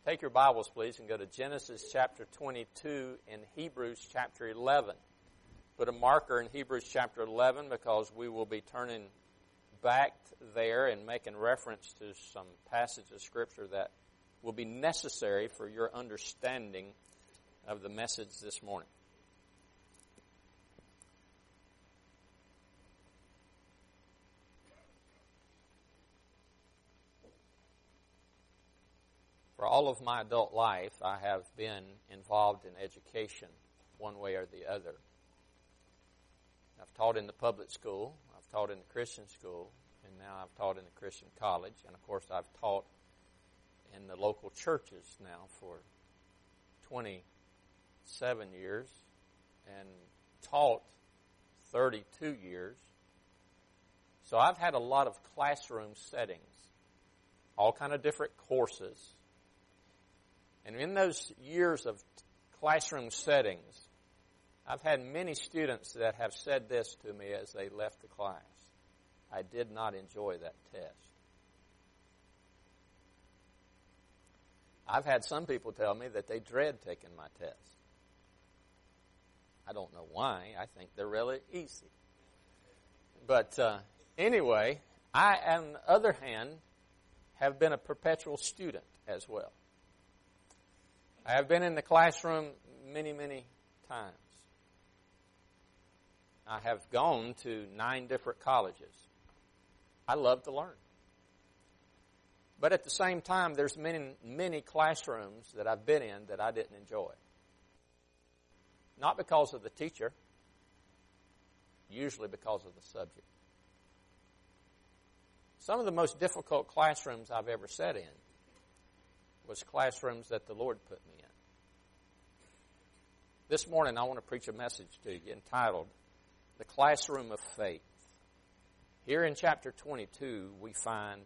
Take your Bibles, please, and go to Genesis chapter 22 and Hebrews chapter 11. Put a marker in Hebrews chapter 11 because we will be turning back there and making reference to some passages of Scripture that will be necessary for your understanding of the message this morning. For all of my adult life, I have been involved in education one way or the other. I've taught in the public school, I've taught in the Christian school, and now I've taught in the Christian college. And, of course, I've taught in the local churches now for 27 years and taught 32 years. So I've had a lot of classroom settings, all kind of different courses. And in those years of classroom settings, I've had many students that have said this to me as they left the class. I did not enjoy that test. I've had some people tell me that they dread taking my test. I don't know why. I think they're really easy. But anyway, I, on the other hand, have been a perpetual student as well. I have been in the classroom many, many times. I have gone to 9 different colleges. I love to learn. But at the same time, there's many classrooms that I've been in that I didn't enjoy. Not because of the teacher, usually because of the subject. Some of the most difficult classrooms I've ever sat in was classrooms that the Lord put me in. This morning I want to preach a message to you entitled, The Classroom of Faith. Here in chapter 22 we find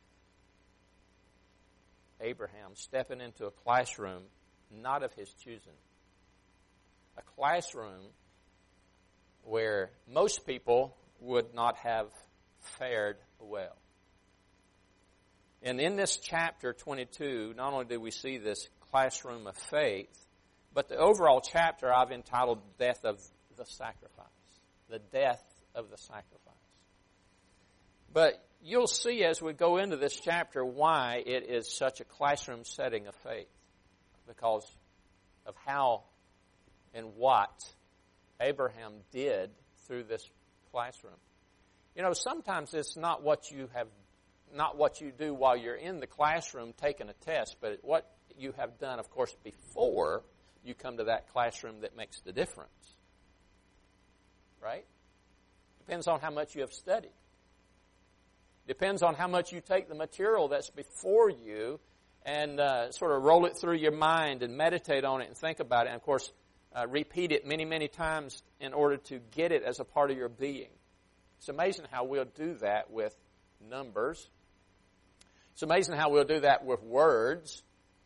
Abraham stepping into a classroom not of his choosing. A classroom where most people would not have fared well. And in this chapter 22, not only do we see this classroom of faith, but the overall chapter I've entitled Death of the Sacrifice. The death of the sacrifice. But you'll see as we go into this chapter why it is such a classroom setting of faith. Because of how and what Abraham did through this classroom. You know, sometimes it's not what you do while you're in the classroom taking a test, but what you have done, of course, before you come to that classroom that makes the difference. Right? Depends on how much you have studied. Depends on how much you take the material that's before you and sort of roll it through your mind and meditate on it and think about it. And, of course, repeat it many, many times in order to get it as a part of your being. It's amazing how we'll do that with numbers. It's amazing how we'll do that with words.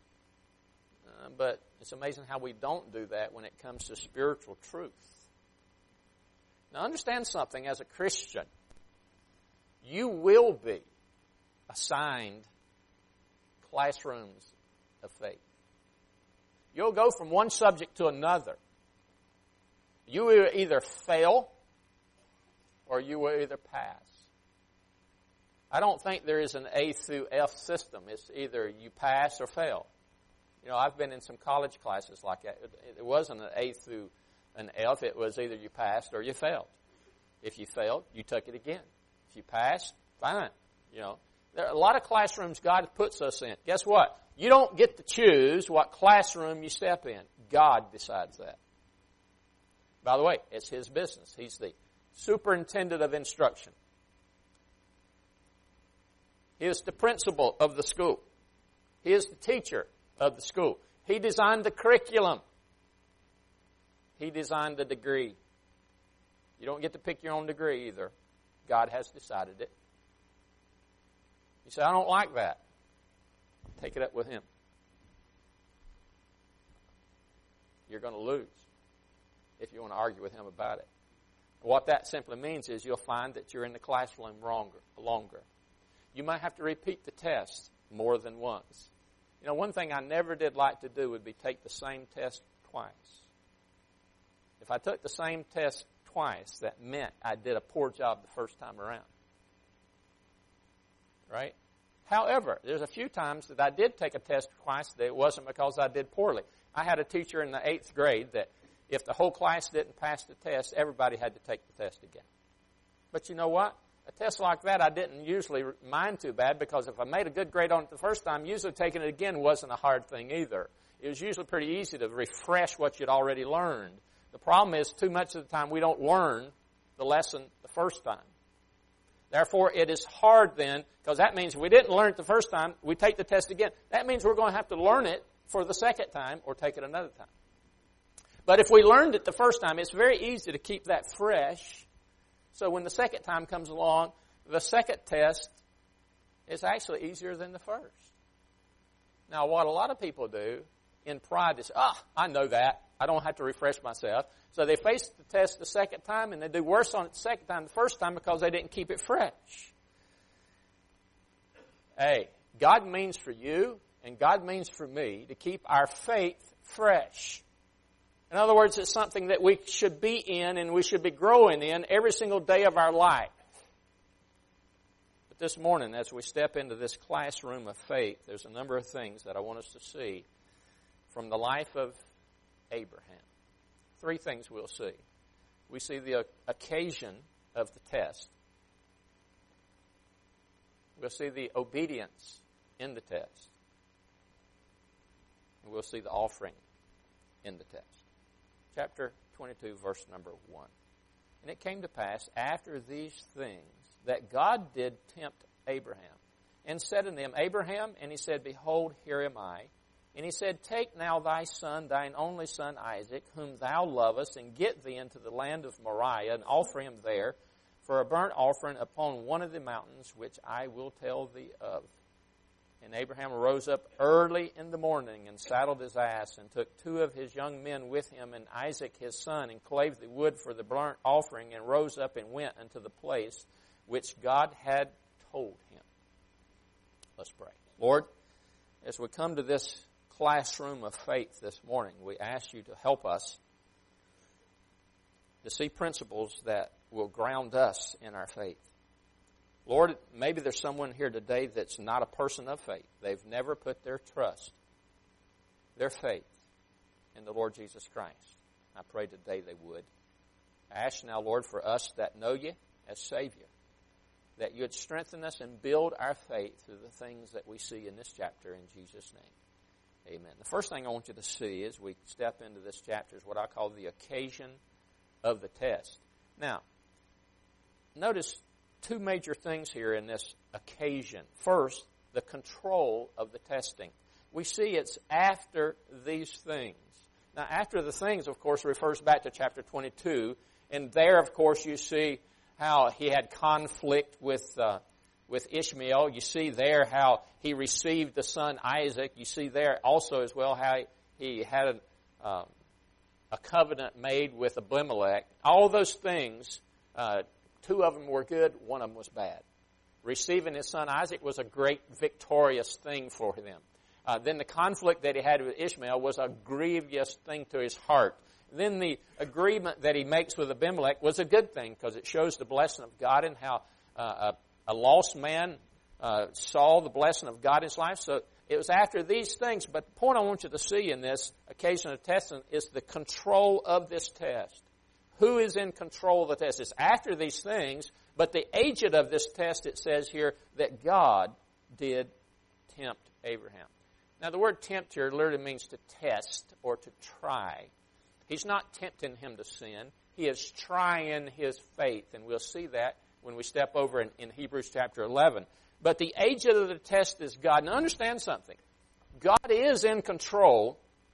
But it's amazing how we don't do that when it comes to spiritual truth. Now understand something, as a Christian, you will be assigned classrooms of faith. You'll go from one subject to another. You will either fail or you will either pass. I don't think there is an A through F system. It's either you pass or fail. You know, I've been in some college classes like that. It wasn't an A through an F. It was either you passed or you failed. If you failed, you took it again. If you passed, fine. You know, there are a lot of classrooms God puts us in. Guess what? You don't get to choose what classroom you step in. God decides that. By the way, it's His business. He's the superintendent of instruction. He is the principal of the school. He is the teacher of the school. He designed the curriculum. He designed the degree. You don't get to pick your own degree either. God has decided it. You say, I don't like that. Take it up with Him. You're going to lose if you want to argue with Him about it. What that simply means is you'll find that you're in the classroom longer. You might have to repeat the test more than once. You know, one thing I never did like to do would be take the same test twice. If I took the same test twice, that meant I did a poor job the first time around. Right? However, there's a few times that I did take a test twice that it wasn't because I did poorly. I had a teacher in the 8th grade that if the whole class didn't pass the test, everybody had to take the test again. But you know what? A test like that I didn't usually mind too bad, because if I made a good grade on it the first time, usually taking it again wasn't a hard thing either. It was usually pretty easy to refresh what you'd already learned. The problem is, too much of the time we don't learn the lesson the first time. Therefore, it is hard then, because that means if we didn't learn it the first time, we take the test again. That means we're going to have to learn it for the second time or take it another time. But if we learned it the first time, it's very easy to keep that fresh. So when the second time comes along, the second test is actually easier than the first. Now, what a lot of people do in pride is, I know that. I don't have to refresh myself. So they face the test the second time, and they do worse on it the second time than the first time because they didn't keep it fresh. Hey, God means for you and God means for me to keep our faith fresh. In other words, it's something that we should be in and we should be growing in every single day of our life. But this morning, as we step into this classroom of faith, there's a number of things that I want us to see from the life of Abraham. 3 things we'll see. We see the occasion of the test. We'll see the obedience in the test. And we'll see the offering in the test. Chapter 22, verse number 1. And it came to pass after these things that God did tempt Abraham, and said unto him, Abraham, and he said, Behold, here am I. And he said, Take now thy son, thine only son Isaac, whom thou lovest, and get thee into the land of Moriah, and offer him there for a burnt offering upon one of the mountains which I will tell thee of. And Abraham arose up early in the morning, and saddled his ass, and took 2 of his young men with him, and Isaac his son, and clave the wood for the burnt offering, and rose up and went unto the place which God had told him. Let's pray. Lord, as we come to this classroom of faith this morning, we ask you to help us to see principles that will ground us in our faith. Lord, maybe there's someone here today that's not a person of faith. They've never put their trust, their faith in the Lord Jesus Christ. I pray today they would. I ask now, Lord, for us that know you as Savior, that you would strengthen us and build our faith through the things that we see in this chapter in Jesus' name. Amen. The first thing I want you to see as we step into this chapter is what I call the occasion of the test. Now, notice 2 major things here in this occasion. First, the control of the testing. We see it's after these things. Now, after the things, of course, refers back to chapter 22. And there, of course, you see how he had conflict with Ishmael. You see there how he received the son Isaac. You see there also as well how he had a covenant made with Abimelech. All those things, 2 of them were good, 1 of them was bad. Receiving his son Isaac was a great victorious thing for them. Then the conflict that he had with Ishmael was a grievous thing to his heart. Then the agreement that he makes with Abimelech was a good thing because it shows the blessing of God and how a lost man saw the blessing of God in his life. So it was after these things. But the point I want you to see in this occasion of testing is the control of this test. Who is in control of the test? It's after these things, but the agent of this test, it says here, that God did tempt Abraham. Now, the word tempt here literally means to test or to try. He's not tempting him to sin. He is trying his faith, and we'll see that when we step over in Hebrews chapter 11. But the agent of the test is God. Now, understand something. God is in control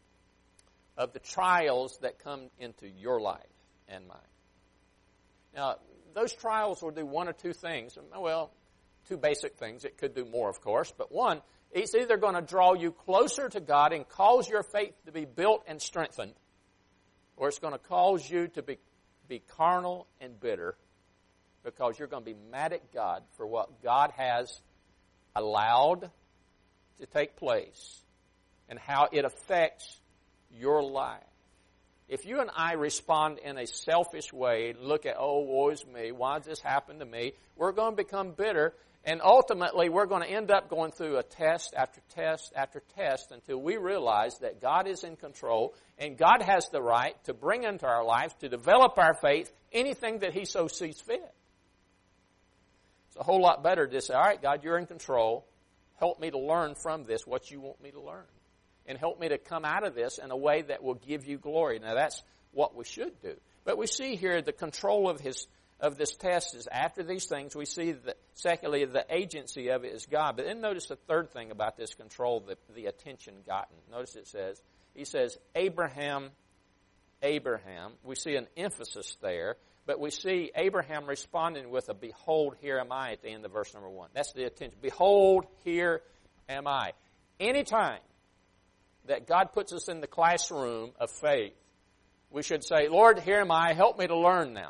of the trials that come into your life and mine. Now, those trials will do 1 or 2 things. Well, 2 basic things. It could do more, of course. But one, it's either going to draw you closer to God and cause your faith to be built and strengthened, or it's going to cause you to be carnal and bitter because you're going to be mad at God for what God has allowed to take place and how it affects your life. If you and I respond in a selfish way, look at, oh, woe is me, why does this happen to me? We're going to become bitter, and ultimately we're going to end up going through a test after test after test until we realize that God is in control and God has the right to bring into our lives, to develop our faith, anything that He so sees fit. It's a whole lot better to say, all right, God, you're in control. Help me to learn from this what you want me to learn. And help me to come out of this in a way that will give you glory. Now, that's what we should do. But we see here the control of this test is after these things. We see that, secondly, the agency of it is God. But then notice the third thing about this control, the attention gotten. Notice it says, he says, Abraham, Abraham. We see an emphasis there. But we see Abraham responding with a behold, here am I at the end of verse number 1. That's the attention. Behold, here am I. Anytime that God puts us in the classroom of faith, we should say, Lord, here am I. Help me to learn now.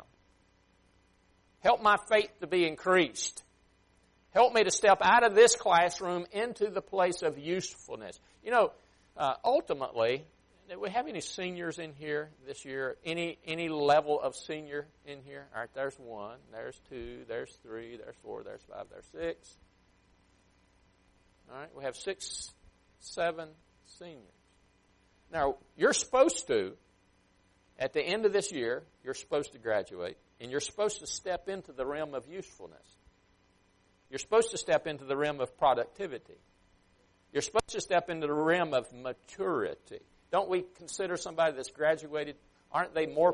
Help my faith to be increased. Help me to step out of this classroom into the place of usefulness. You know, ultimately, do we have any seniors in here this year? Any level of senior in here? All right, there's 1, there's 2, there's 3, there's 4, there's 5, there's 6. All right, we have 6, 7 seniors. Now, you're supposed to, at the end of this year, you're supposed to graduate, and you're supposed to step into the realm of usefulness. You're supposed to step into the realm of productivity. You're supposed to step into the realm of maturity. Don't we consider somebody that's graduated, aren't they more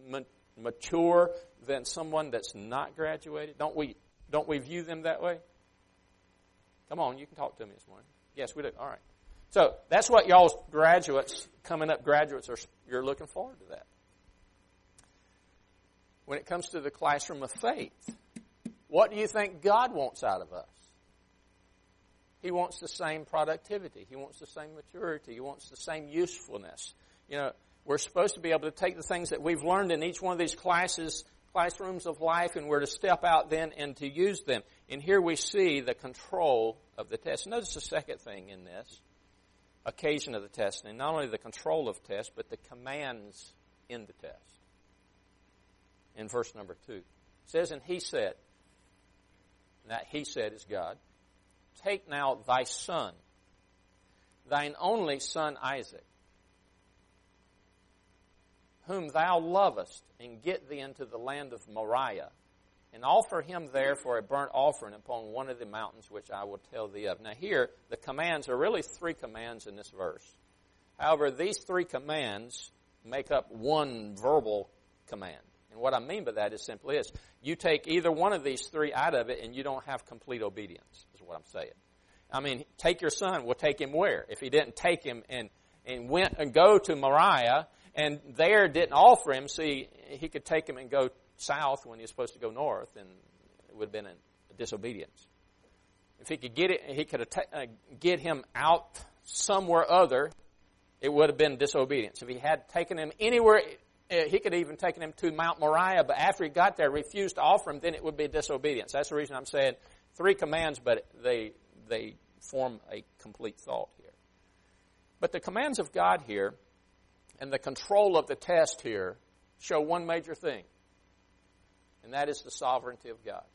mature than someone that's not graduated? Don't we view them that way? Come on, you can talk to me this morning. Yes, we do. All right. So that's what y'all's graduates, coming up graduates, you're looking forward to that. When it comes to the classroom of faith, what do you think God wants out of us? He wants the same productivity. He wants the same maturity. He wants the same usefulness. You know, we're supposed to be able to take the things that we've learned in each one of these classrooms of life, and we're to step out then and to use them. And here we see the control of the test. Notice the second thing in this occasion of the testing, not only the control of test, but the commands in the test. In verse number 2, it says, and he said, and that he said is God, take now thy son, thine only son Isaac, whom thou lovest, and get thee into the land of Moriah, and offer him there for a burnt offering upon one of the mountains which I will tell thee of. Now here, the commands are really 3 commands in this verse. However, these 3 commands make up one verbal command. And what I mean by that is simply this. You take either one of these 3 out of it and you don't have complete obedience, is what I'm saying. I mean, take your son. Well, take him where? If he didn't take him and went and go to Moriah and there didn't offer him, see, he could take him and go south when he was supposed to go north, and it would have been a disobedience. If he could get it, he could get him out somewhere other, it would have been disobedience. If he had taken him anywhere, he could have even taken him to Mount Moriah, but after he got there, refused to offer him, then it would be disobedience. That's the reason I'm saying 3 commands, but they form a complete thought here. But the commands of God here and the control of the test here show one major thing, and that is the sovereignty of God.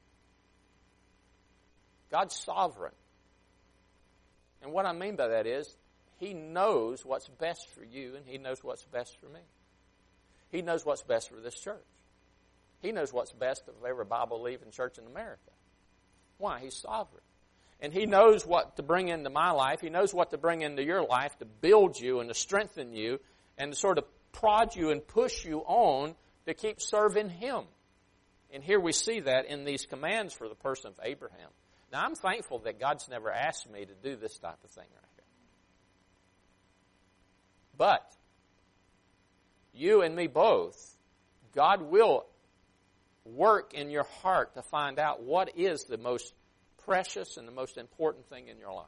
God's sovereign. And what I mean by that is, He knows what's best for you, and He knows what's best for me. He knows what's best for this church. He knows what's best of every Bible-believing church in America. Why? He's sovereign. And He knows what to bring into my life. He knows what to bring into your life to build you and to strengthen you and to sort of prod you and push you on to keep serving Him. And here we see that in these commands for the person of Abraham. Now, I'm thankful that God's never asked me to do this type of thing right here. But you and me both, God will work in your heart to find out what is the most precious and the most important thing in your life.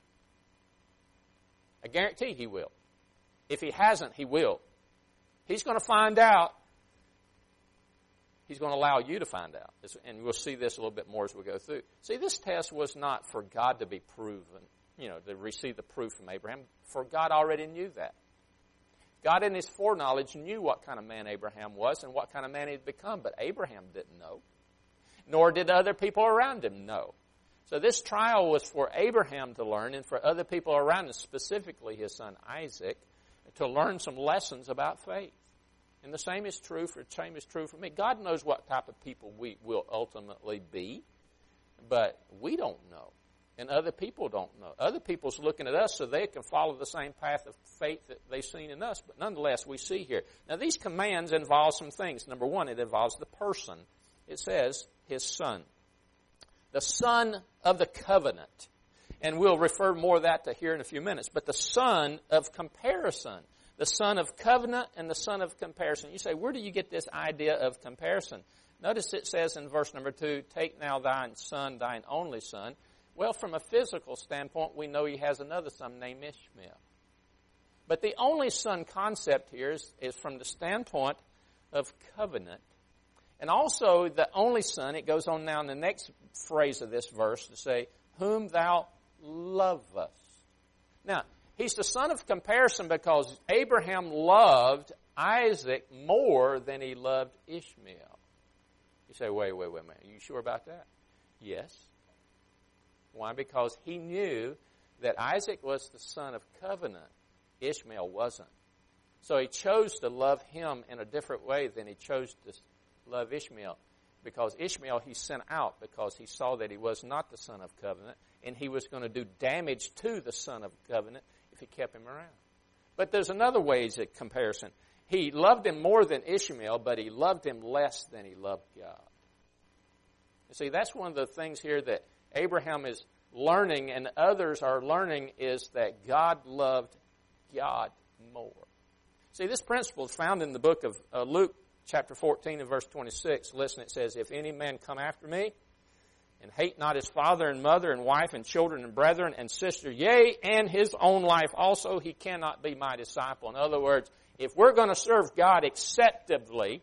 I guarantee He will. If He hasn't, He will. He's going to find out. He's going to allow you to find out. And we'll see this a little bit more as we go through. See, this test was not for God to be proven. to receive the proof from Abraham, for God already knew that. God in His foreknowledge knew what kind of man Abraham was and what kind of man he'd become, but Abraham didn't know, nor did other people around him know. So this trial was for Abraham to learn and for other people around him, specifically his son Isaac, to learn some lessons about faith. And the same is true for me. God knows what type of people we will ultimately be, but we don't know. And other people don't know. Other people's looking at us so they can follow the same path of faith that they've seen in us. But nonetheless, we see here. Now, these commands involve some things. Number one, it involves the person. It says, his son. The son of the covenant. And we'll refer more to that here in a few minutes. But the son of comparison. The son of covenant and the son of comparison. You say, where do you get this idea of comparison? Notice it says in verse number 2, take now thine son, thine only son. Well, from a physical standpoint, we know he has another son named Ishmael. But the only son concept here is from the standpoint of covenant. And also the only son, it goes on now in the next phrase of this verse to say, whom thou lovest. Now, he's the son of comparison because Abraham loved Isaac more than he loved Ishmael. You say, wait a minute. Are you sure about that? Yes. Why? Because he knew that Isaac was the son of covenant. Ishmael wasn't. So he chose to love him in a different way than he chose to love Ishmael. Because Ishmael he sent out because he saw that he was not the son of covenant and he was going to do damage to the son of covenant if he kept him around. But there's another way of comparison. He loved him more than Ishmael, but he loved him less than he loved God. You see, that's one of the things here that Abraham is learning and others are learning is that God loved God more. See, this principle is found in the book of Luke chapter 14 and verse 26. Listen, it says, if any man come after me and hate not his father and mother and wife and children and brethren and sister, yea, and his own life also, he cannot be my disciple. In other words, if we're going to serve God acceptably,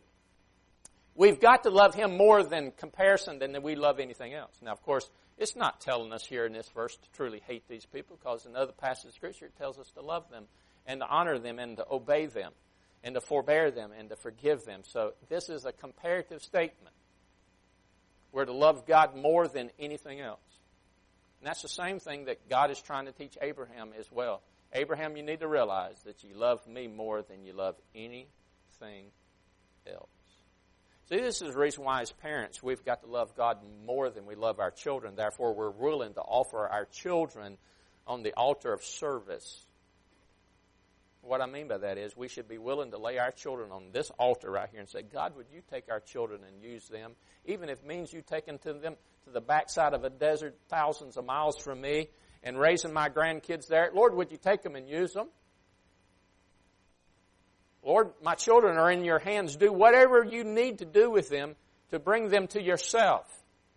we've got to love Him more than comparison than we love anything else. Now, of course, it's not telling us here in this verse to truly hate these people because in other passages of Scripture it tells us to love them and to honor them and to obey them and to forbear them and to forgive them. So this is a comparative statement. We're to love God more than anything else. And that's the same thing that God is trying to teach Abraham as well. Abraham, you need to realize that you love me more than you love anything else. See, this is the reason why as parents we've got to love God more than we love our children. Therefore, we're willing to offer our children on the altar of service. What I mean by that is we should be willing to lay our children on this altar right here and say, God, would you take our children and use them, even if it means you taking them to the backside of a desert thousands of miles from me and raising my grandkids there. Lord, would you take them and use them? Lord, my children are in your hands. Do whatever you need to do with them to bring them to yourself.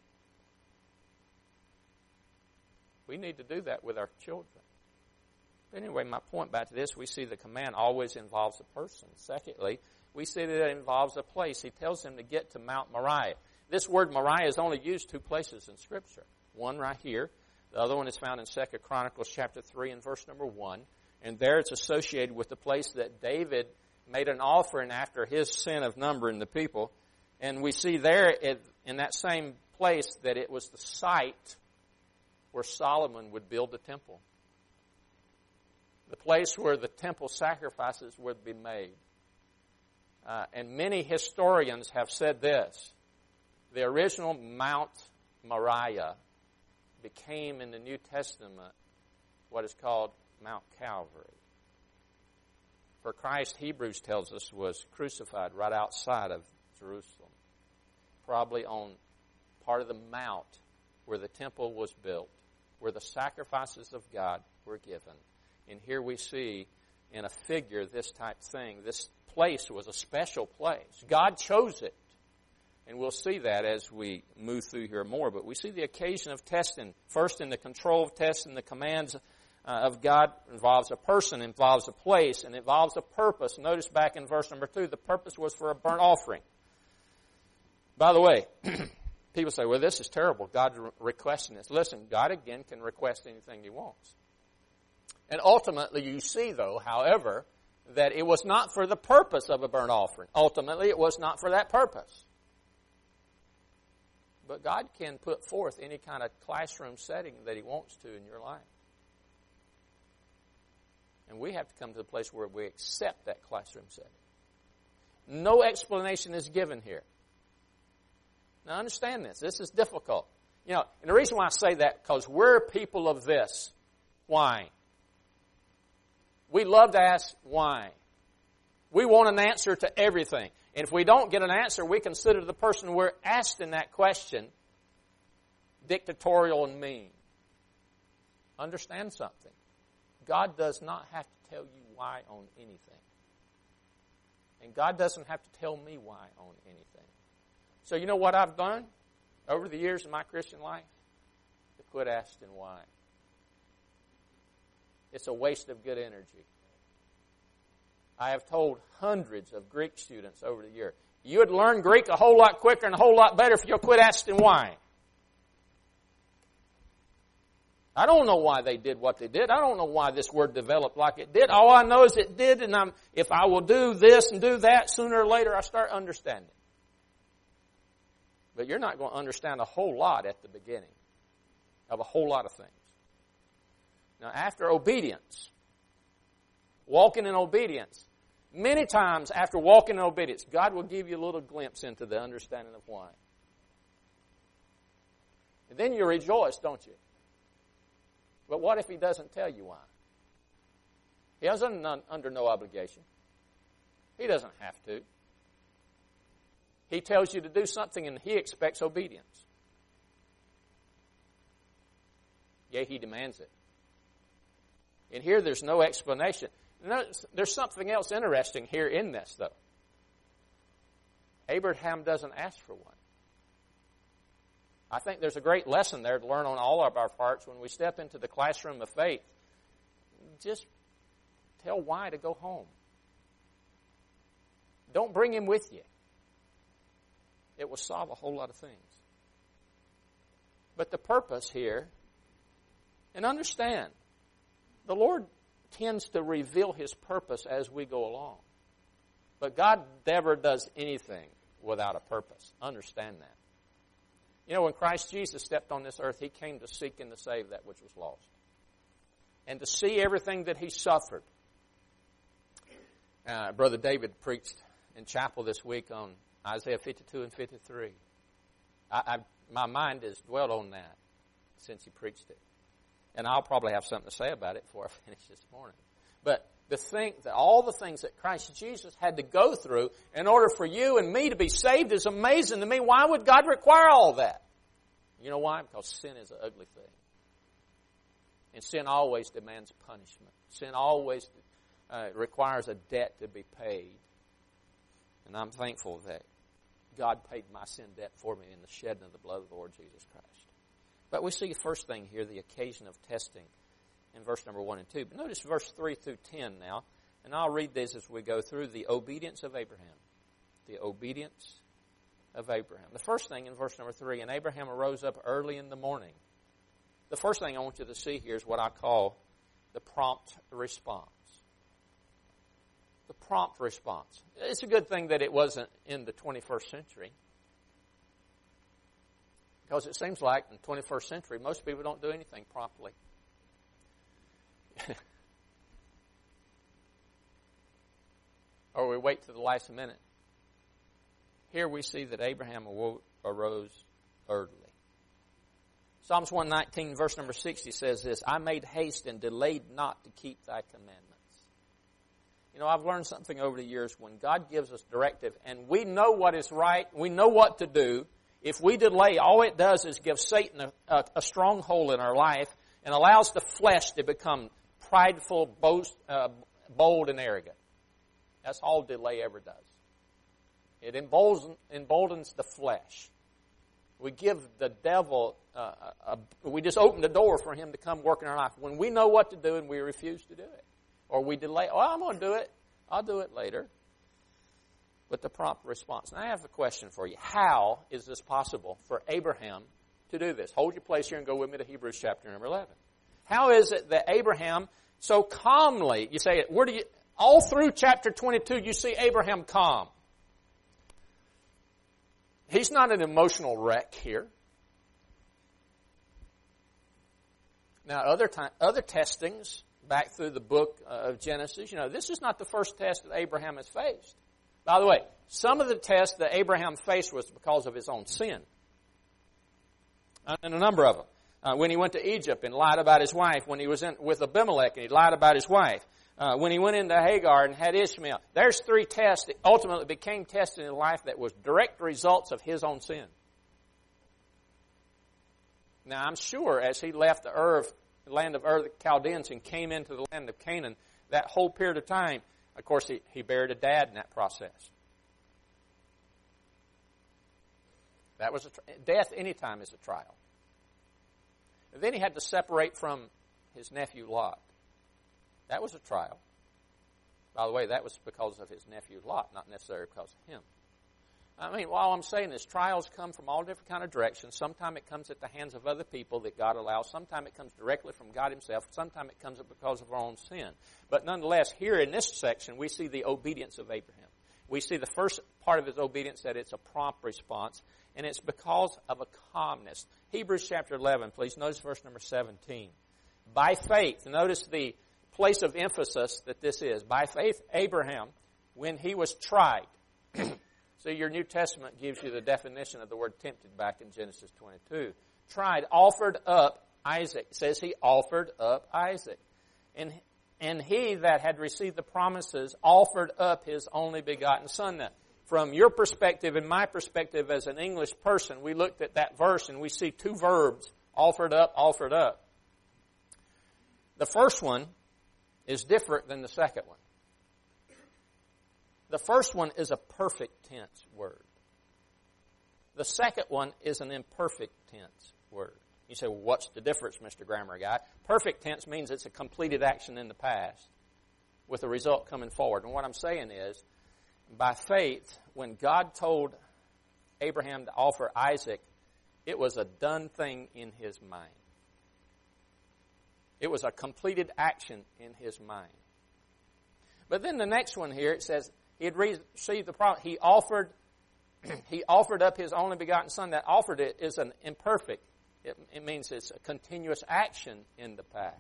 We need to do that with our children. But anyway, my point back to this, we see the command always involves a person. Secondly, we see that it involves a place. He tells them to get to Mount Moriah. This word Moriah is only used two places in Scripture. One right here. The other one is found in 2 Chronicles chapter 3 and verse number 1. And there it's associated with the place that David made an offering after his sin of numbering the people. And we see there in that same place that it was the site where Solomon would build the temple. The place where the temple sacrifices would be made. And many historians have said this. The original Mount Moriah became in the New Testament what is called Mount Calvary. For Christ, Hebrews tells us, was crucified right outside of Jerusalem. Probably on part of the mount where the temple was built, where the sacrifices of God were given. And here we see in a figure this type thing. This place was a special place. God chose it. And we'll see that as we move through here more. But we see the occasion of testing. First, in the control of testing, the commands of God involves a person, involves a place, and involves a purpose. Notice back in verse number 2, the purpose was for a burnt offering. By the way, people say, well, this is terrible. God requesting this. Listen, God again can request anything He wants. And ultimately you see, though, however, that it was not for the purpose of a burnt offering. Ultimately, it was not for that purpose. But God can put forth any kind of classroom setting that He wants to in your life. And we have to come to the place where we accept that classroom setting. No explanation is given here. Now understand this. This is difficult. You know, and the reason why I say that, because we're people of this. Why? We love to ask why. We want an answer to everything. And if we don't get an answer, we consider the person we're asking that question dictatorial and mean. Understand something. God does not have to tell you why on anything. And God doesn't have to tell me why on anything. So you know what I've done over the years of my Christian life? To quit asking why. It's a waste of good energy. I have told hundreds of Greek students over the year, you would learn Greek a whole lot quicker and a whole lot better if you'll quit asking why. I don't know why they did what they did. I don't know why this word developed like it did. All I know is it did, and if I will do this and do that, sooner or later I start understanding. But you're not going to understand a whole lot at the beginning of a whole lot of things. Now, after obedience, walking in obedience, many times after walking in obedience, God will give you a little glimpse into the understanding of why. And then you rejoice, don't you? But what if He doesn't tell you why? He is under no obligation. He doesn't have to. He tells you to do something and He expects obedience. Yea, He demands it. And here there's no explanation. There's something else interesting here in this, though. Abraham doesn't ask for one. I think there's a great lesson there to learn on all of our parts when we step into the classroom of faith. Just tell why to go home. Don't bring him with you. It will solve a whole lot of things. But the purpose here, and understand, the Lord tends to reveal His purpose as we go along. But God never does anything without a purpose. Understand that. You know, when Christ Jesus stepped on this earth, He came to seek and to save that which was lost. And to see everything that He suffered. Brother David preached in chapel this week on Isaiah 52 and 53. My mind has dwelt on that since he preached it. And I'll probably have something to say about it before I finish this morning. But all the things that Christ Jesus had to go through in order for you and me to be saved is amazing to me. Why would God require all that? You know why? Because sin is an ugly thing. And sin always demands punishment. Sin always requires a debt to be paid. And I'm thankful that God paid my sin debt for me in the shedding of the blood of the Lord Jesus Christ. But we see the first thing here, the occasion of testing, in verse number 1 and 2. But notice verse 3 through 10 now, and I'll read these as we go through. The obedience of Abraham. The obedience of Abraham. The first thing in verse number 3, and Abraham arose up early in the morning. The first thing I want you to see here is what I call the prompt response. The prompt response. It's a good thing that it wasn't in the 21st century. Because it seems like in the 21st century, most people don't do anything promptly. Or we wait to the last minute. Here we see that Abraham arose early. Psalms 119, verse number 60 says this, I made haste and delayed not to keep thy commandments. You know, I've learned something over the years. When God gives us directive and we know what is right, we know what to do, if we delay, all it does is give Satan a stronghold in our life and allows the flesh to become prideful, bold, and arrogant. That's all delay ever does. It emboldens the flesh. We give the devil, we just open the door for him to come work in our life. When we know what to do and we refuse to do it. Or we delay, I'm going to do it. I'll do it later. But the prompt response. Now I have a question for you. How is this possible for Abraham to do this? Hold your place here and go with me to Hebrews chapter number 11. How is it that Abraham so calmly. You say, where do you, all through chapter 22, you see Abraham calm. He's not an emotional wreck here. Now, other testings back through the book of Genesis, this is not the first test that Abraham has faced. By the way, some of the tests that Abraham faced was because of his own sin. And a number of them. When he went to Egypt and lied about his wife. When he was with Abimelech and he lied about his wife. When he went into Hagar and had Ishmael. There's 3 tests that ultimately became tests in his life that was direct results of his own sin. Now, I'm sure as he left the land of Ur, the Chaldeans, and came into the land of Canaan, that whole period of time, of course, he buried a dad in that process. That was death anytime is a trial. And then he had to separate from his nephew Lot. That was a trial. By the way, that was because of his nephew Lot, not necessarily because of him. I mean, while I'm saying this, trials come from all different kind of directions. Sometimes it comes at the hands of other people that God allows. Sometimes it comes directly from God himself. Sometimes it comes because of our own sin. But nonetheless, here in this section, we see the obedience of Abraham. We see the first part of his obedience, that it's a prompt response, and it's because of a calmness. Hebrews chapter 11, please notice verse number 17. By faith, notice the place of emphasis that this is. By faith, Abraham, when he was tried. So your New Testament gives you the definition of the word tempted back in Genesis 22. Tried, offered up Isaac. It says he offered up Isaac. And he that had received the promises offered up his only begotten son. Now, from your perspective and my perspective as an English person, we looked at that verse and we see 2 verbs, offered up, offered up. The first one is different than the second one. The first one is a perfect tense word. The second one is an imperfect tense word. You say, well, what's the difference, Mr. Grammar Guy? Perfect tense means it's a completed action in the past with a result coming forward. And what I'm saying is, by faith, when God told Abraham to offer Isaac, it was a done thing in his mind. It was a completed action in his mind. But then the next one here, it says, he had received the promise. He offered up his only begotten son. That offered it is an imperfect. It means it's a continuous action in the past.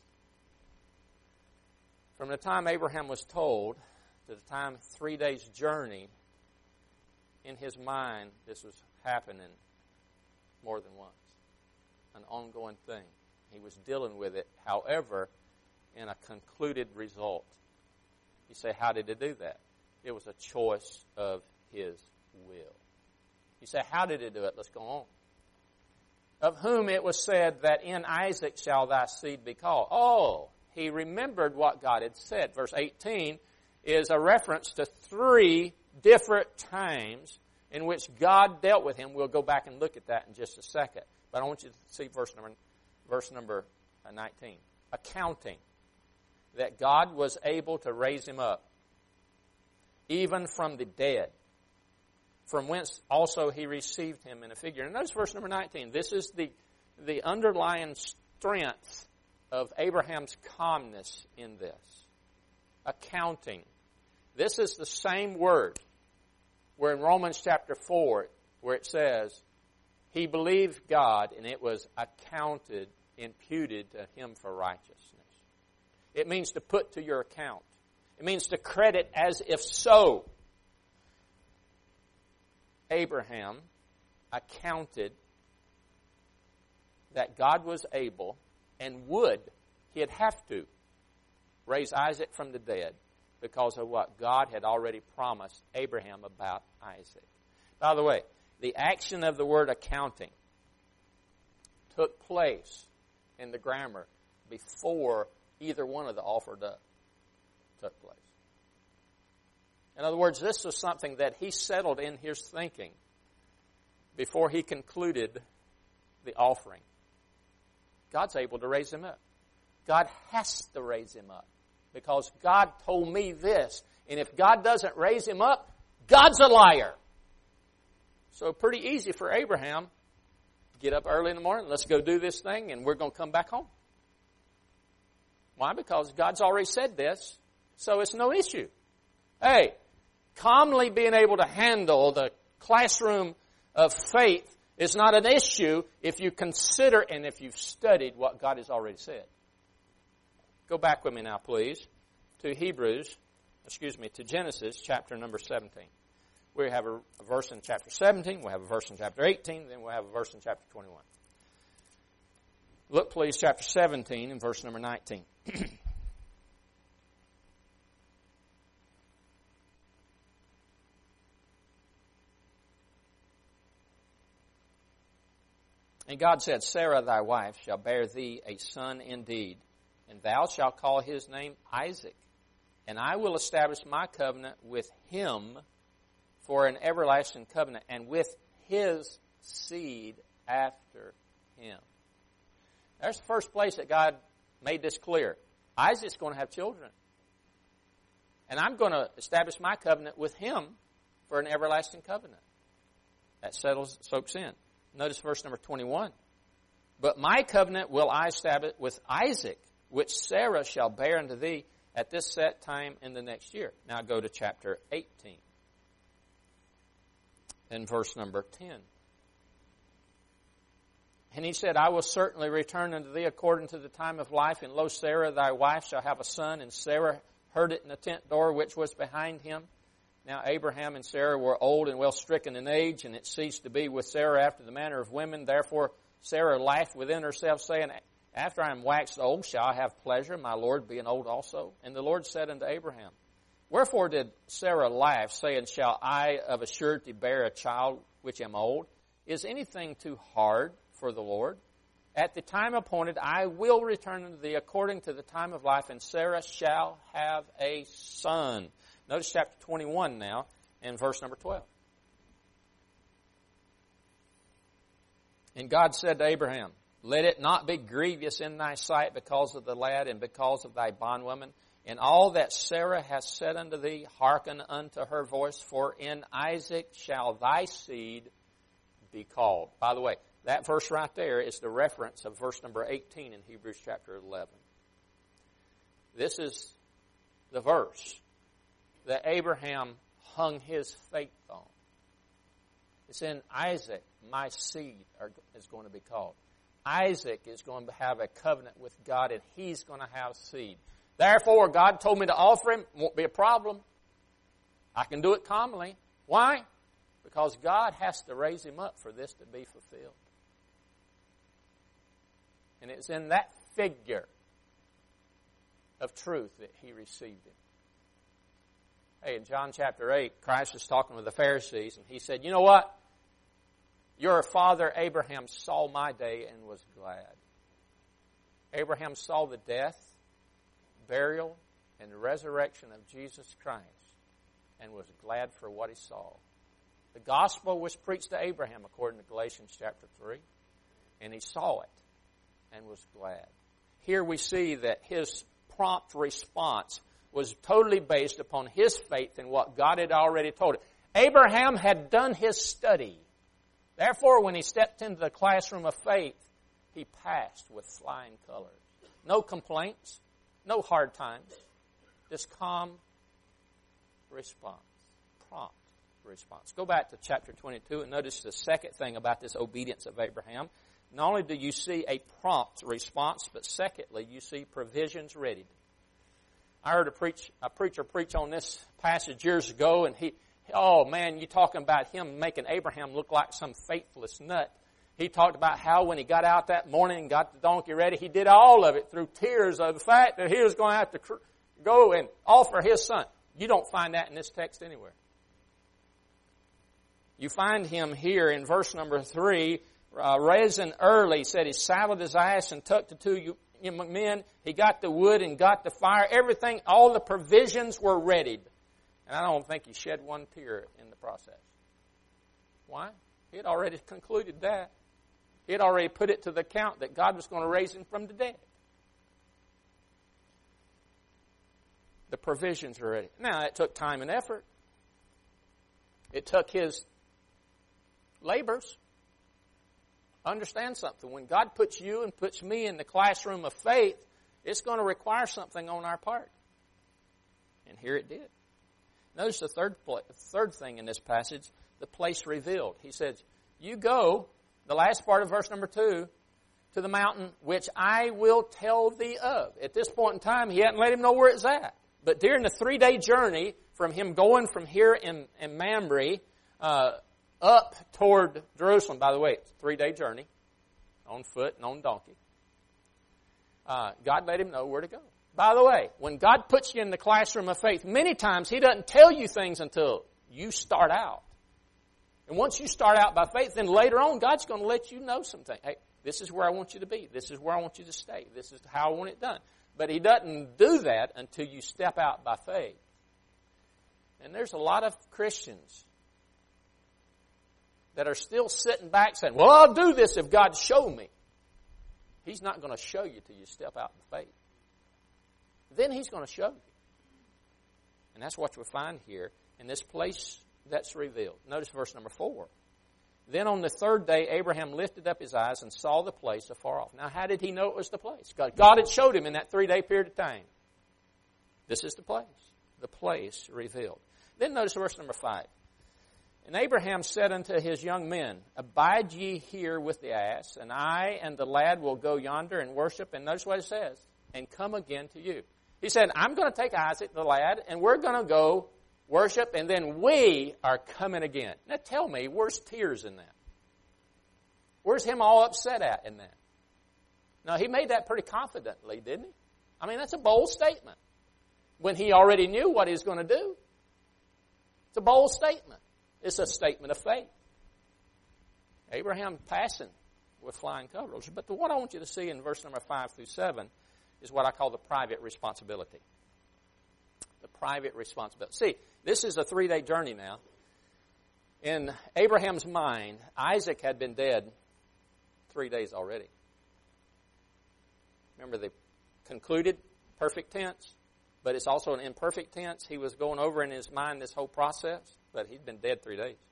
From the time Abraham was told to the time 3 days' journey, in his mind, this was happening more than once. An ongoing thing. He was dealing with it, however, in a concluded result. You say, how did he do that? It was a choice of his will. You say, how did he do it? Let's go on. Of whom it was said that in Isaac shall thy seed be called. Oh, he remembered what God had said. Verse 18 is a reference to 3 different times in which God dealt with him. We'll go back and look at that in just a second. But I want you to see verse number 19. Accounting that God was able to raise him up, even from the dead, from whence also he received him in a figure. And notice verse number 19. This is the underlying strength of Abraham's calmness in this. Accounting. This is the same word where in Romans chapter 4, where it says, he believed God and it was accounted, imputed to him for righteousness. It means to put to your account. It means to credit as if so. Abraham accounted that God was able and would, he'd have to, raise Isaac from the dead because of what God had already promised Abraham about Isaac. By the way, the action of the word accounting took place in the grammar before either one of the offered up took place. In other words, this was something that he settled in his thinking before he concluded the offering. God's able to raise him up. God has to raise him up because God told me this. And if God doesn't raise him up, God's a liar. So pretty easy for Abraham. Get up early in the morning, let's go do this thing, and we're going to come back home. Why? Because God's already said this, so it's no issue. Hey, calmly being able to handle the classroom of faith is not an issue if you consider and if you've studied what God has already said. Go back with me now, please, to Genesis chapter number 17. We have a verse in chapter 17, we'll have a verse in chapter 18, then we'll have a verse in chapter 21. Look, please, chapter 17 and verse number 19. And God said, Sarah thy wife shall bear thee a son indeed, and thou shalt call his name Isaac. And I will establish my covenant with him for an everlasting covenant, and with his seed after him. There's the first place that God made this clear. Isaac's going to have children. And I'm going to establish my covenant with him for an everlasting covenant. That soaks in. Notice verse number 21. But my covenant will I establish with Isaac, which Sarah shall bear unto thee at this set time in the next year. Now go to chapter 18. And verse number 10. And he said, I will certainly return unto thee according to the time of life, and lo, Sarah thy wife shall have a son. And Sarah heard it in the tent door which was behind him. Now Abraham and Sarah were old and well stricken in age, and it ceased to be with Sarah after the manner of women. Therefore Sarah laughed within herself, saying, After I am waxed old, shall I have pleasure, my Lord being old also? And the Lord said unto Abraham, Wherefore did Sarah laugh, saying, Shall I of a surety bear a child which am old? Is anything too hard for the Lord? At the time appointed I will return unto thee according to the time of life, and Sarah shall have a son. Notice chapter 21 now, and verse number 12. And God said to Abraham, Let it not be grievous in thy sight because of the lad and because of thy bondwoman. In all that Sarah hath said unto thee, hearken unto her voice, for in Isaac shall thy seed be called. By the way, that verse right there is the reference of verse number 18 in Hebrews chapter 11. This is the verse that Abraham hung his faith on. It's in Isaac, my seed is going to be called. Isaac is going to have a covenant with God, and he's going to have seed. Therefore, God told me to offer him. It won't be a problem. I can do it calmly. Why? Because God has to raise him up for this to be fulfilled. And it's in that figure of truth that he received him. Hey, in John chapter 8, Christ was talking with the Pharisees, and he said, You know what? Your father Abraham saw my day and was glad. Abraham saw the death, burial, and resurrection of Jesus Christ and was glad for what he saw. The gospel was preached to Abraham according to Galatians chapter 3, and he saw it and was glad. Here we see that his prompt response was totally based upon his faith in what God had already told him. Abraham had done his study. Therefore, when he stepped into the classroom of faith, he passed with flying colors. No complaints, no hard times, just calm response, prompt response. Go back to chapter 22 and notice the second thing about this obedience of Abraham. Not only do you see a prompt response, but secondly, you see provisions readied. I heard a preacher preach on this passage years ago, and you talking about him making Abraham look like some faithless nut. He talked about how when he got out that morning and got the donkey ready, he did all of it through tears of the fact that he was going to have to go and offer his son. You don't find that in this text anywhere. You find him here in verse number 3, risen early, said he saddled his ass and took the two men. He got the wood and got the fire. Everything, all the provisions were readied. And I don't think he shed one tear in the process. Why? He had already concluded that. He had already put it to the account that God was going to raise him from the dead. The provisions were ready. Now, it took time and effort. It took his labors. Understand something. When God puts you and puts me in the classroom of faith, It's going to require something on our part. And here it did. Notice the third thing in this passage, the place revealed. He says, you go, the last part of verse number 2, to the mountain which I will tell thee of. At this point in time, he hadn't let him know where it's at. But during the 3-day journey from him going from here in Mamre up toward Jerusalem, by the way, it's a 3-day journey on foot and on donkey, God let him know where to go. By the way, when God puts you in the classroom of faith, many times He doesn't tell you things until you start out. And once you start out by faith, then later on, God's going to let you know something. Hey, this is where I want you to be. This is where I want you to stay. This is how I want it done. But He doesn't do that until you step out by faith. And there's a lot of Christians that are still sitting back saying, well, I'll do this if God show me. He's not going to show you till you step out in faith. Then He's going to show you. And that's what we find here in this place that's revealed. Notice verse number 4. Then on the 3rd day, Abraham lifted up his eyes and saw the place afar off. Now, how did he know it was the place? God had showed him in that 3-day period of time. This is the place revealed. Then notice verse number 5. And Abraham said unto his young men, abide ye here with the ass, and I and the lad will go yonder and worship. And notice what it says, and come again to you. He said, I'm going to take Isaac, the lad, and we're going to go worship, and then we are coming again. Now tell me, where's tears in that? Where's him all upset at in that? Now, he made that pretty confidently, didn't he? I mean, that's a bold statement. When he already knew what he was going to do. It's a bold statement. It's a statement of faith. Abraham passing with flying colors. But what I want you to see in verse number 5 through 7 is what I call the private responsibility. The private responsibility. See, this is a 3-day journey now. In Abraham's mind, Isaac had been dead 3 days already. Remember, they concluded perfect tense, but it's also an imperfect tense. He was going over in his mind this whole process, but he'd been dead 3 days.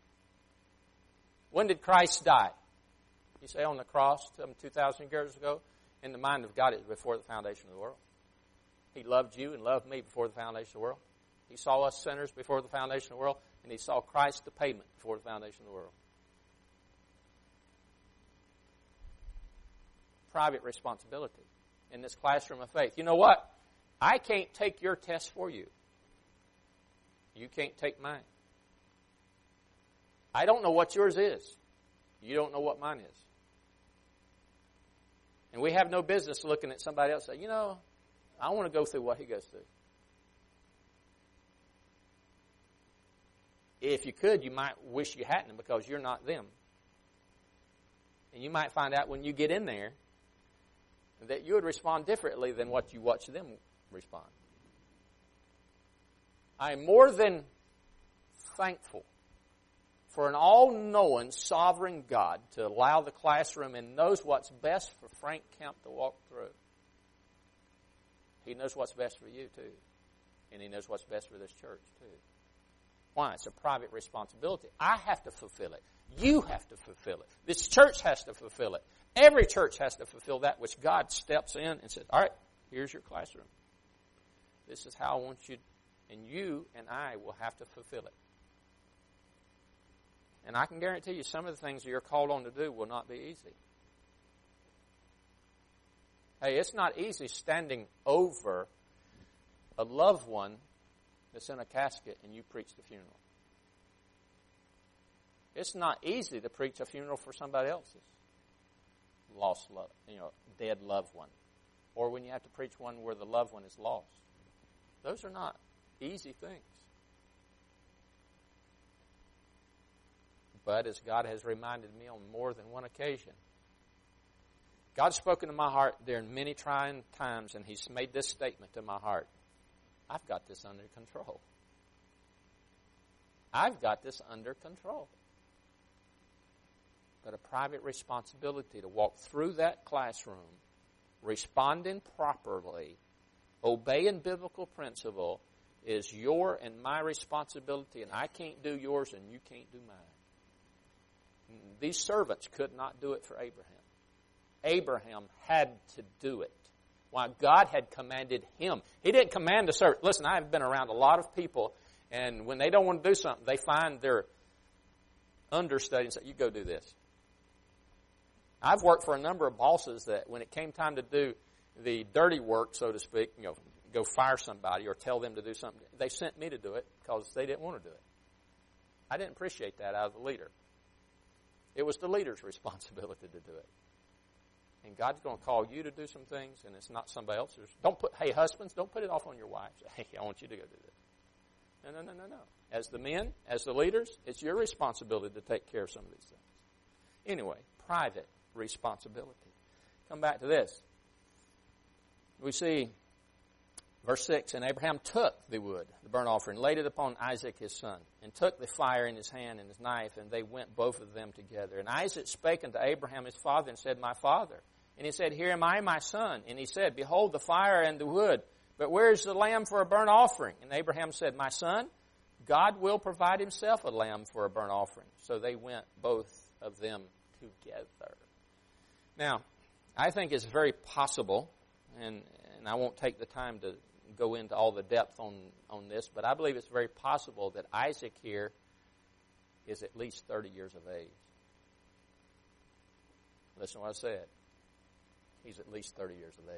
When did Christ die? You say on the cross some 2,000 years ago? In the mind of God, it was before the foundation of the world. He loved you and loved me before the foundation of the world. He saw us sinners before the foundation of the world, and He saw Christ the payment before the foundation of the world. Private responsibility in this classroom of faith. You know what? I can't take your test for you. You can't take mine. I don't know what yours is. You don't know what mine is. And we have no business looking at somebody else and say, you know, I want to go through what he goes through. If you could, you might wish you hadn't because you're not them. And you might find out when you get in there that you would respond differently than what you watch them respond. I am more than thankful for an all-knowing, sovereign God to allow the classroom and knows what's best for Frank Kemp to walk through. He knows what's best for you, too. And He knows what's best for this church, too. Why? It's a private responsibility. I have to fulfill it. You have to fulfill it. This church has to fulfill it. Every church has to fulfill that which God steps in and says, all right, here's your classroom. This is how I want you, and you and I will have to fulfill it. And I can guarantee you some of the things that you're called on to do will not be easy. Hey, it's not easy standing over a loved one that's in a casket and you preach the funeral. It's not easy to preach a funeral for somebody else's lost love, dead loved one. Or when you have to preach one where the loved one is lost. Those are not easy things. But as God has reminded me on more than one occasion, God's spoken to my heart during many trying times, and He's made this statement to my heart. I've got this under control. I've got this under control. But a private responsibility to walk through that classroom, responding properly, obeying biblical principle, is your and my responsibility, and I can't do yours and you can't do mine. These servants could not do it for Abraham. Abraham had to do it. Why? God had commanded him. He didn't command the servant. Listen, I've been around a lot of people, and when they don't want to do something, they find their understudy and say, you go do this. I've worked for a number of bosses that when it came time to do the dirty work, so to speak, go fire somebody or tell them to do something, they sent me to do it because they didn't want to do it. I didn't appreciate that out of the leader. It was the leader's responsibility to do it. And God's going to call you to do some things, and it's not somebody else's. Hey, husbands, don't put it off on your wives. Hey, I want you to go do this. No. As the men, as the leaders, it's your responsibility to take care of some of these things. Anyway, private responsibility. Come back to this. We see verse 6, and Abraham took the wood, the burnt offering, laid it upon Isaac his son, and took the fire in his hand and his knife, and they went both of them together. And Isaac spake unto Abraham his father, and said, My father. And he said, Here am I, my son. And he said, Behold the fire and the wood, but where is the lamb for a burnt offering? And Abraham said, My son, God will provide himself a lamb for a burnt offering. So they went both of them together. Now, I think it's very possible, and I won't take the time to go into all the depth on this, but I believe it's very possible that Isaac here is at least 30 years of age. Listen to what I said. He's at least 30 years of age.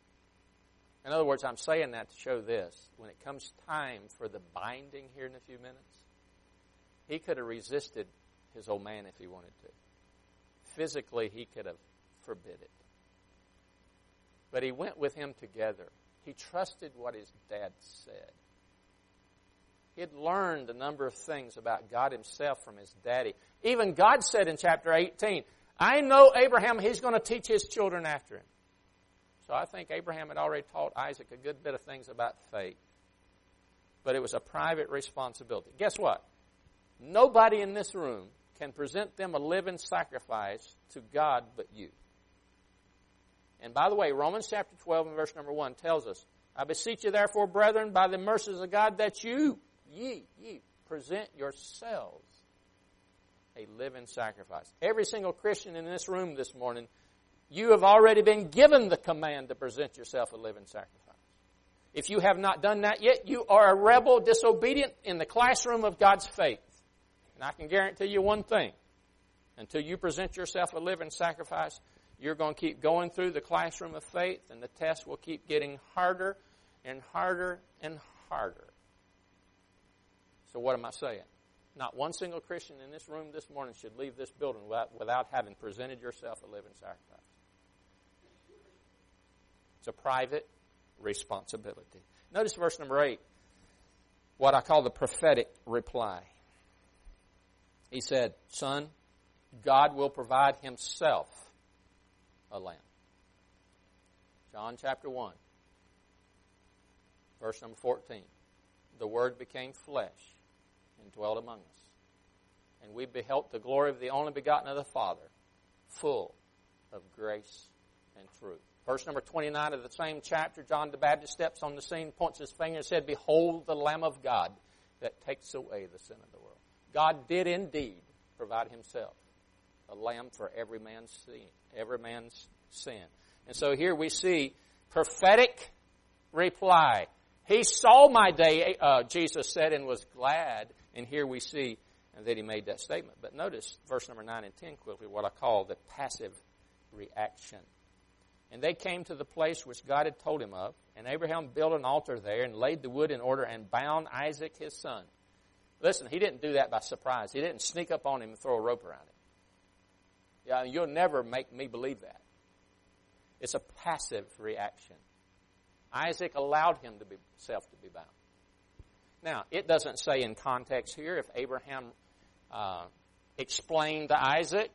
In other words, I'm saying that to show this. When it comes time for the binding here in a few minutes, he could have resisted his old man if he wanted to. Physically, he could have forbid it. But he went with him together. He trusted what his dad said. He had learned a number of things about God himself from his daddy. Even God said in chapter 18, I know Abraham, he's going to teach his children after him. So I think Abraham had already taught Isaac a good bit of things about faith. But it was a private responsibility. Guess what? Nobody in this room can present them a living sacrifice to God but you. And by the way, Romans chapter 12 and verse number 1 tells us, I beseech you therefore, brethren, by the mercies of God, that ye present yourselves a living sacrifice. Every single Christian in this room this morning, you have already been given the command to present yourself a living sacrifice. If you have not done that yet, you are a rebel, disobedient in the classroom of God's faith. And I can guarantee you one thing. Until you present yourself a living sacrifice, you're going to keep going through the classroom of faith, and the test will keep getting harder and harder and harder. So what am I saying? Not one single Christian in this room this morning should leave this building without having presented yourself a living sacrifice. It's a private responsibility. Notice verse number 8, what I call the prophetic reply. He said, Son, God will provide himself a lamb. John chapter 1, verse number 14. The Word became flesh and dwelt among us. And we beheld the glory of the only begotten of the Father, full of grace and truth. Verse number 29 of the same chapter, John the Baptist steps on the scene, points his finger and said, Behold the Lamb of God that takes away the sin of the world. God did indeed provide himself a lamb for every man's sin. And so here we see prophetic reply. He saw my day, Jesus said, and was glad. And here we see that he made that statement. But notice verse number 9 and 10 quickly, what I call the passive reaction. And they came to the place which God had told him of, and Abraham built an altar there and laid the wood in order and bound Isaac his son. Listen, he didn't do that by surprise. He didn't sneak up on him and throw a rope around him. Yeah, you'll never make me believe that. It's a passive reaction. Isaac allowed himself to be bound. Now, it doesn't say in context here if Abraham explained to Isaac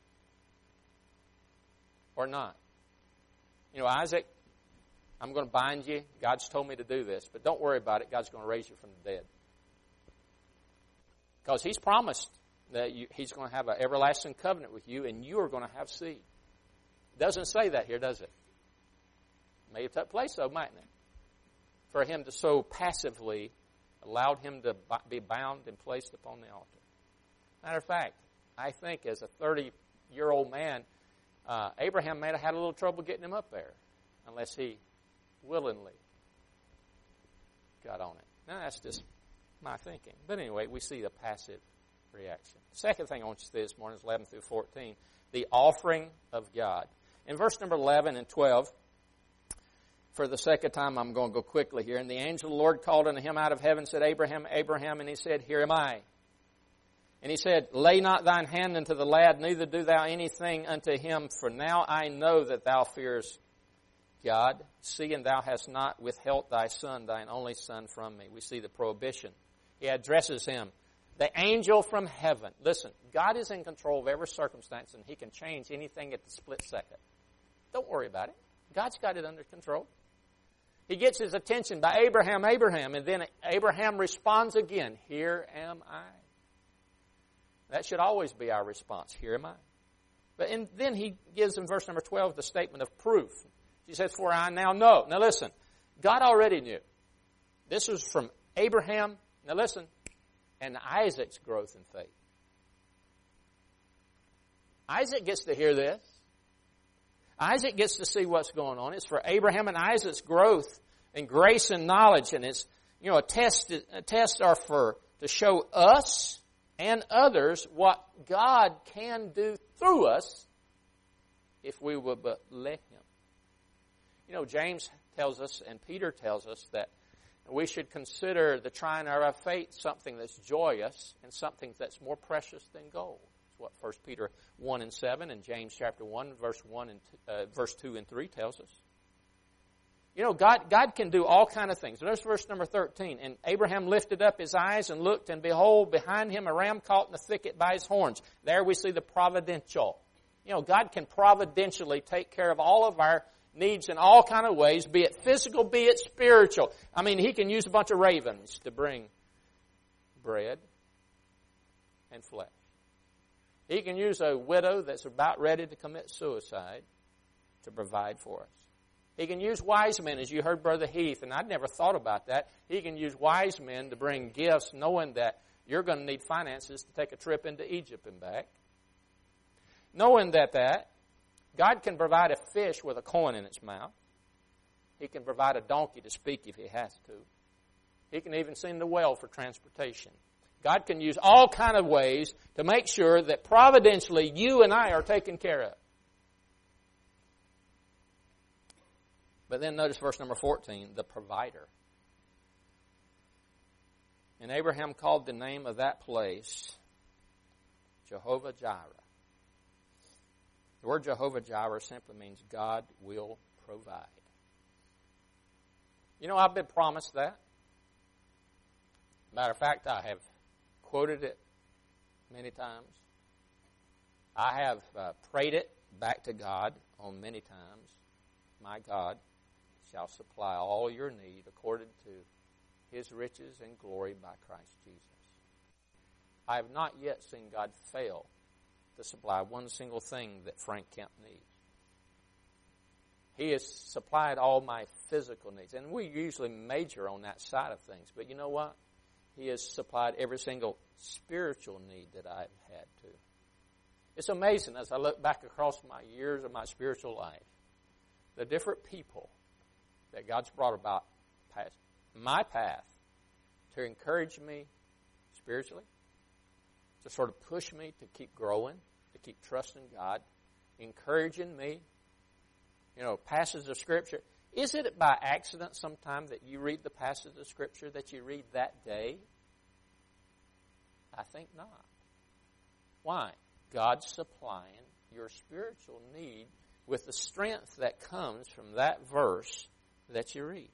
or not. You know, Isaac, I'm going to bind you. God's told me to do this, but don't worry about it. God's going to raise you from the dead. Because he's promised that he's going to have an everlasting covenant with you, and you are going to have seed. It doesn't say that here, does it? May have took place, though, mightn't it? For him to so passively allowed him to be bound and placed upon the altar. Matter of fact, I think as a 30-year-old man, Abraham may have had a little trouble getting him up there, unless he willingly got on it. Now, that's just my thinking. But anyway, we see the passive reaction. Second thing I want you to see this morning is 11 through 14, the offering of God. In verse number 11 and 12, for the second time, I'm going to go quickly here. And the angel of the Lord called unto him out of heaven, said, Abraham, Abraham. And he said, Here am I. And he said, Lay not thine hand unto the lad, neither do thou anything unto him, for now I know that thou fearest God, seeing thou hast not withheld thy son, thine only son, from me. We see the prohibition. He addresses him, the angel from heaven. Listen, God is in control of every circumstance, and He can change anything at the split second. Don't worry about it. God's got it under control. He gets his attention by Abraham, Abraham, and then Abraham responds again, Here am I. That should always be our response, Here am I. But then he gives in verse number 12 the statement of proof. He says, For I now know. Now listen, God already knew. This was from Abraham, now listen, and Isaac's growth in faith. Isaac gets to hear this. Isaac gets to see what's going on. It's for Abraham and Isaac's growth and grace and knowledge. And it's, a test are to show us and others what God can do through us if we will but let Him. James tells us and Peter tells us that we should consider the trying of our faith something that's joyous and something that's more precious than gold. What 1 Peter 1 and 7 and James chapter 1 verse 2 and 3 tells us. God can do all kind of things. There's verse number 13. And Abraham lifted up his eyes and looked, and behold, behind him a ram caught in the thicket by his horns. There we see the providential. God can providentially take care of all of our needs in all kind of ways, be it physical, be it spiritual. He can use a bunch of ravens to bring bread and flesh. He can use a widow that's about ready to commit suicide to provide for us. He can use wise men, as you heard Brother Heath, and I'd never thought about that. He can use wise men to bring gifts, knowing that you're going to need finances to take a trip into Egypt and back. Knowing that God can provide a fish with a coin in its mouth. He can provide a donkey to speak if He has to. He can even send the well for transportation. God can use all kind of ways to make sure that providentially you and I are taken care of. But then notice verse number 14, the provider. And Abraham called the name of that place Jehovah Jireh. The word Jehovah Jireh simply means God will provide. I've been promised that. Matter of fact, I have quoted it many times. I have prayed it back to God on many times. My God shall supply all your need according to His riches and glory by Christ Jesus. I have not yet seen God fail to supply one single thing that Frank Kemp needs. He has supplied all my physical needs. And we usually major on that side of things. But you know what? He has supplied every single spiritual need that I've had to. It's amazing as I look back across my years of my spiritual life, the different people that God's brought about my path to encourage me spiritually, to sort of push me to keep growing, to keep trusting God, encouraging me. Passages of Scripture. Is it by accident sometime that you read the passage of Scripture that you read that day? I think not. Why? God's supplying your spiritual need with the strength that comes from that verse that you read.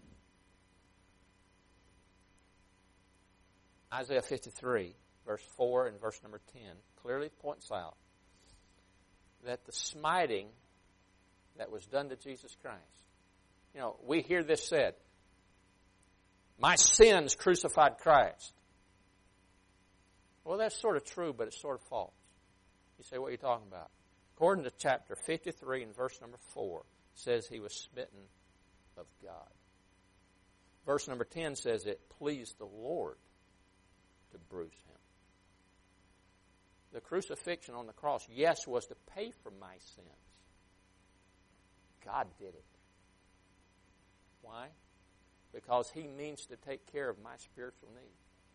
Isaiah 53, verse 4 and verse number 10 clearly points out that the smiting that was done to Jesus Christ. We hear this said, my sins crucified Christ. Well, that's sort of true, but it's sort of false. You say, what are you talking about? According to chapter 53 and verse number 4, it says He was smitten of God. Verse number 10 says it pleased the Lord to bruise Him. The crucifixion on the cross, yes, was to pay for my sins. God did it. Why? Because He means to take care of my spiritual need.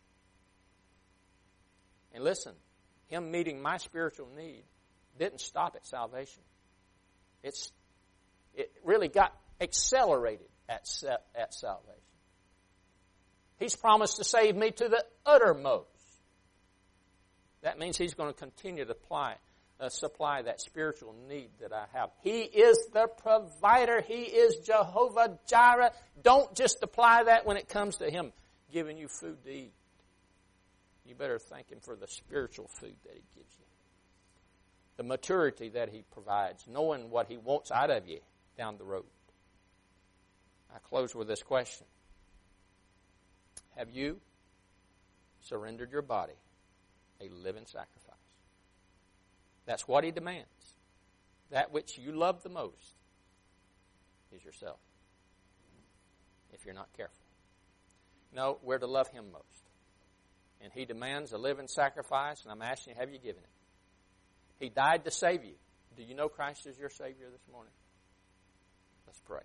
And listen, Him meeting my spiritual need didn't stop at salvation. It really got accelerated at salvation. He's promised to save me to the uttermost. That means He's going to continue to supply that spiritual need that I have. He is the provider. He is Jehovah Jireh. Don't just apply that when it comes to Him giving you food to eat. You better thank Him for the spiritual food that He gives you. The maturity that He provides, knowing what He wants out of you down the road. I close with this question. Have you surrendered your body a living sacrifice? That's what He demands. That which you love the most is yourself, if you're not careful. No, we're to love Him most. And He demands a living sacrifice, and I'm asking you, have you given it? He died to save you. Do you know Christ is your Savior this morning? Let's pray.